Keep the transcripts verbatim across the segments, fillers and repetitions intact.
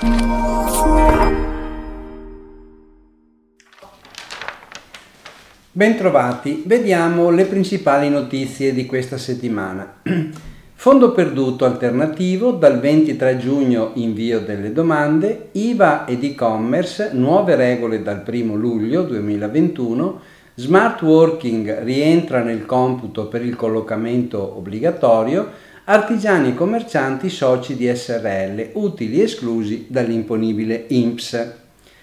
Bentrovati, vediamo le principali notizie di questa settimana. Fondo perduto alternativo, dal ventitré giugno invio delle domande, I V A ed e-commerce, nuove regole dal primo luglio duemilaventuno, smart working rientra nel computo per il collocamento obbligatorio, artigiani e commercianti soci di S R L, utili esclusi dall'imponibile I N P S.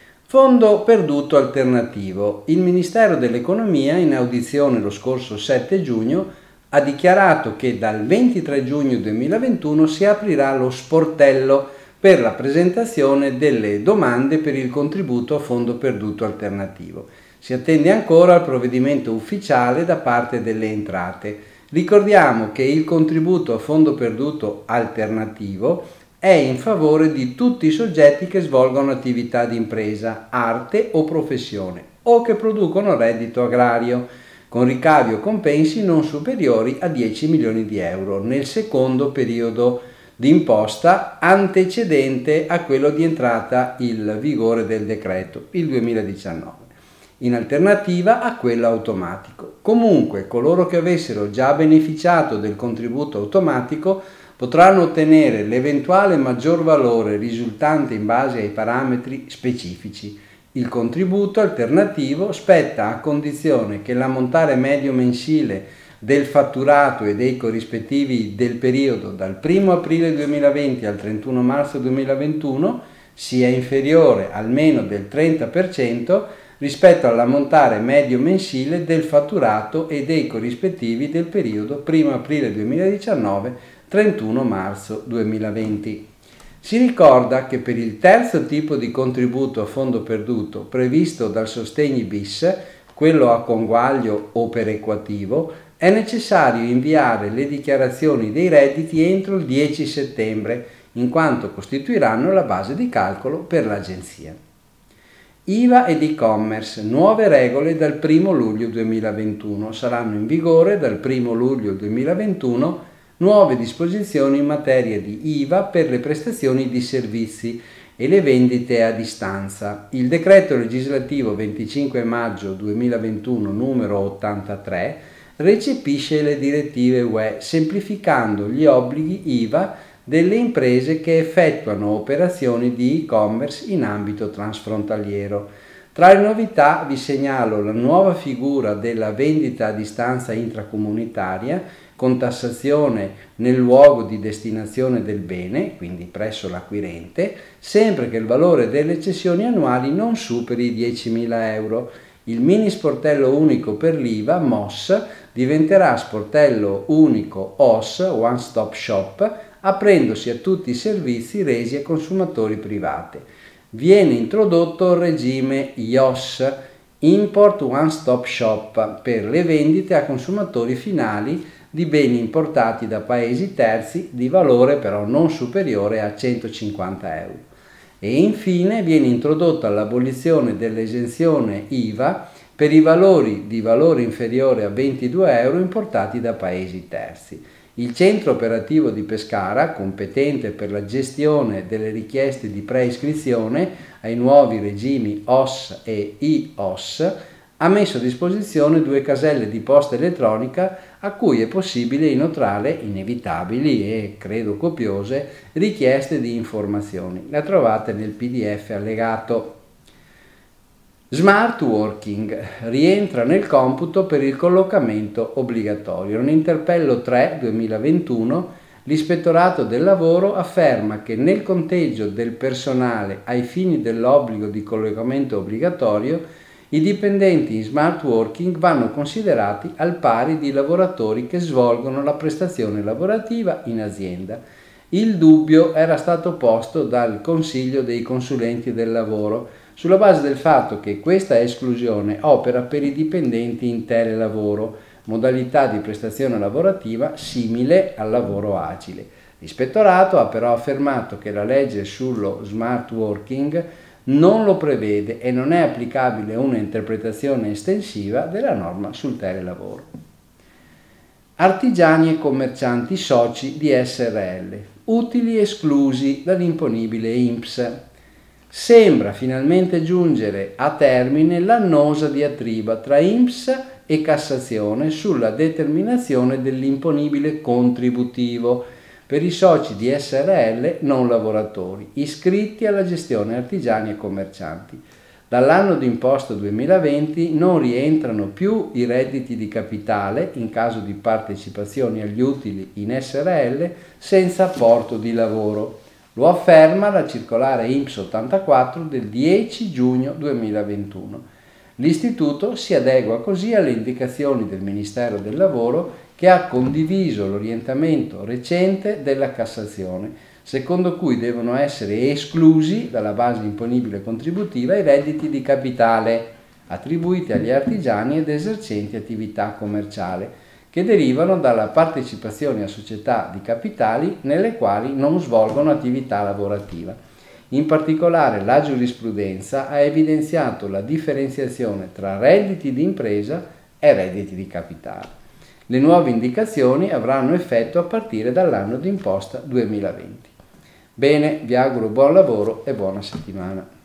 Fondo perduto alternativo. Il Ministero dell'Economia, in audizione lo scorso sette giugno, ha dichiarato che dal ventitré giugno duemilaventuno si aprirà lo sportello per la presentazione delle domande per il contributo a fondo perduto alternativo. Si attende ancora al provvedimento ufficiale da parte delle entrate. Ricordiamo che il contributo a fondo perduto alternativo è in favore di tutti i soggetti che svolgono attività di impresa, arte o professione o che producono reddito agrario, con ricavi o compensi non superiori a dieci milioni di euro nel secondo periodo di imposta antecedente a quello di entrata in vigore del decreto, il duemiladiciannove, in alternativa a quello automatico. Comunque, coloro che avessero già beneficiato del contributo automatico potranno ottenere l'eventuale maggior valore risultante in base ai parametri specifici. Il contributo alternativo spetta a condizione che l'ammontare medio mensile del fatturato e dei corrispettivi del periodo dal primo aprile duemilaventi al trentuno marzo duemilaventuno sia inferiore almeno del trenta per cento rispetto all'ammontare medio mensile del fatturato e dei corrispettivi del periodo primo aprile duemiladiciannove trentuno marzo duemilaventi. Si ricorda che per il terzo tipo di contributo a fondo perduto previsto dal Sostegni bis, quello a conguaglio o perequativo, è necessario inviare le dichiarazioni dei redditi entro il dieci settembre, in quanto costituiranno la base di calcolo per l'Agenzia. I V A ed e-commerce, nuove regole dal primo luglio duemilaventuno, saranno in vigore dal primo luglio duemilaventuno nuove disposizioni in materia di I V A per le prestazioni di servizi e le vendite a distanza. Il decreto legislativo venticinque maggio duemilaventuno numero ottantatré recepisce le direttive U E semplificando gli obblighi I V A delle imprese che effettuano operazioni di e-commerce in ambito transfrontaliero. Tra le novità vi segnalo la nuova figura della vendita a distanza intracomunitaria con tassazione nel luogo di destinazione del bene, quindi presso l'acquirente, sempre che il valore delle cessioni annuali non superi i diecimila euro. Il mini sportello unico per l'I V A, M O S, diventerà sportello unico O S, One Stop Shop, aprendosi a tutti i servizi resi a consumatori privati. Viene introdotto il regime I O S, Import One Stop Shop, per le vendite a consumatori finali di beni importati da paesi terzi di valore però non superiore a centocinquanta euro. E infine viene introdotta l'abolizione dell'esenzione I V A per i valori di valore inferiore a ventidue euro importati da paesi terzi. Il centro operativo di Pescara, competente per la gestione delle richieste di preiscrizione ai nuovi regimi O S e I O S, ha messo a disposizione due caselle di posta elettronica a cui è possibile inoltrare inevitabili e, credo, copiose richieste di informazioni. La trovate nel P D F allegato. Smart working rientra nel computo per il collocamento obbligatorio. Nell'interpello tre duemilaventuno l'Ispettorato del Lavoro afferma che nel conteggio del personale ai fini dell'obbligo di collocamento obbligatorio i dipendenti in smart working vanno considerati al pari di lavoratori che svolgono la prestazione lavorativa in azienda. Il dubbio era stato posto dal Consiglio dei consulenti del lavoro sulla base del fatto che questa esclusione opera per i dipendenti in telelavoro, modalità di prestazione lavorativa simile al lavoro agile. L'Ispettorato ha però affermato che la legge sullo smart working non lo prevede e non è applicabile una interpretazione estensiva della norma sul telelavoro. Artigiani e commercianti soci di S R L, utili esclusi dall'imponibile I N P S. Sembra finalmente giungere a termine l'annosa diatriba tra I N P S e Cassazione sulla determinazione dell'imponibile contributivo per i soci di S R L non lavoratori iscritti alla gestione artigiani e commercianti. Dall'anno d'imposta duemilaventi non rientrano più i redditi di capitale in caso di partecipazioni agli utili in S R L senza apporto di lavoro. Lo afferma la circolare I N P S ottantaquattro del dieci giugno duemilaventuno. L'istituto si adegua così alle indicazioni del Ministero del Lavoro, che ha condiviso l'orientamento recente della Cassazione, secondo cui devono essere esclusi dalla base imponibile contributiva i redditi di capitale attribuiti agli artigiani ed esercenti attività commerciale, che derivano dalla partecipazione a società di capitali nelle quali non svolgono attività lavorativa. In particolare la giurisprudenza ha evidenziato la differenziazione tra redditi di impresa e redditi di capitale. Le nuove indicazioni avranno effetto a partire dall'anno d'imposta duemilaventi. Bene, vi auguro buon lavoro e buona settimana.